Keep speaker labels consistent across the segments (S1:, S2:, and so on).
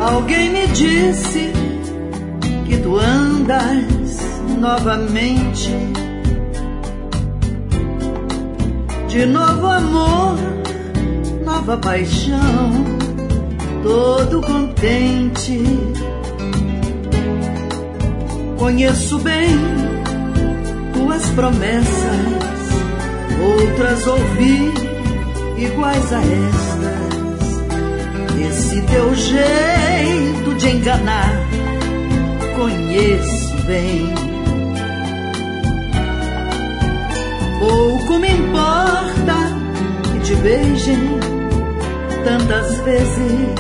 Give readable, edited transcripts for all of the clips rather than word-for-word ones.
S1: Alguém me disse que tu andas novamente. De novo amor, nova paixão, todo contente. Conheço bem tuas promessas, outras ouvi iguais a estas. Esse teu jeito de enganar, conheço bem. Pouco me importa que te beijem tantas vezes.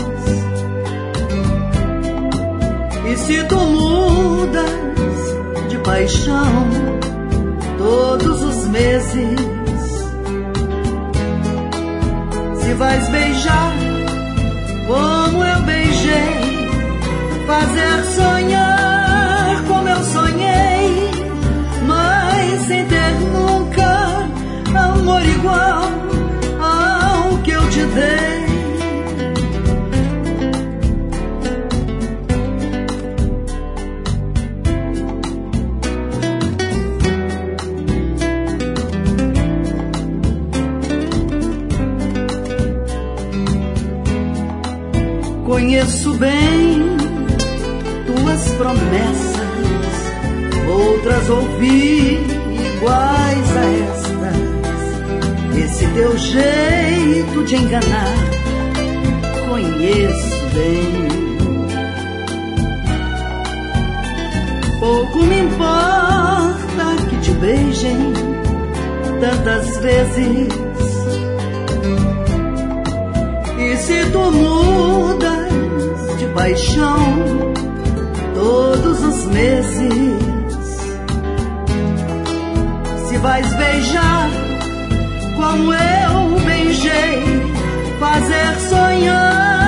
S1: E se tu mudas de paixão todos os meses, se vais beijar como eu beijei, fazer sonhar como eu sonhei, mas sem ter nunca amor igual ao que eu te dei. Conheço bem tuas promessas, outras ouvi iguais a estas. Esse teu jeito de enganar, conheço bem. Pouco me importa que te beijem tantas vezes. E se tu mudas de paixão todos os meses, se vais beijar como eu beijei, fazer sonhar